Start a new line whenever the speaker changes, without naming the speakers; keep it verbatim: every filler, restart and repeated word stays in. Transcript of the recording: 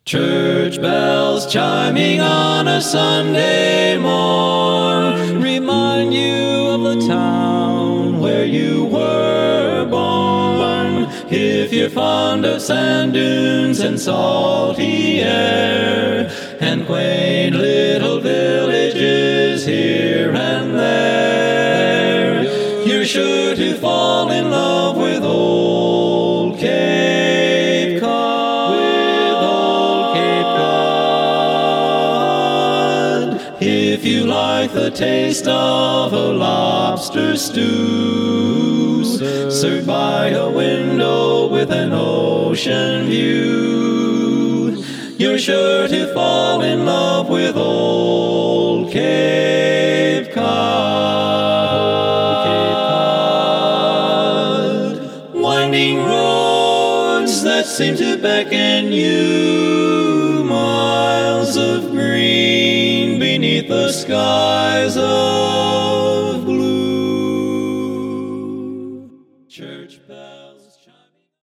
Church bells chiming on a Sunday morn remind you of the town where you were born. If you're fond of sand dunes and salty air and quaint little villages here and there, you're sure to fall in love with old Cape Cod. With old Cape Cod. If you like the taste of a lobster stew served by a window with an ocean view, you're sure to fall in love with old Cape Cod. Winding roads that seem to beckon you, miles of green beneath the skies of blue. Church bells chime.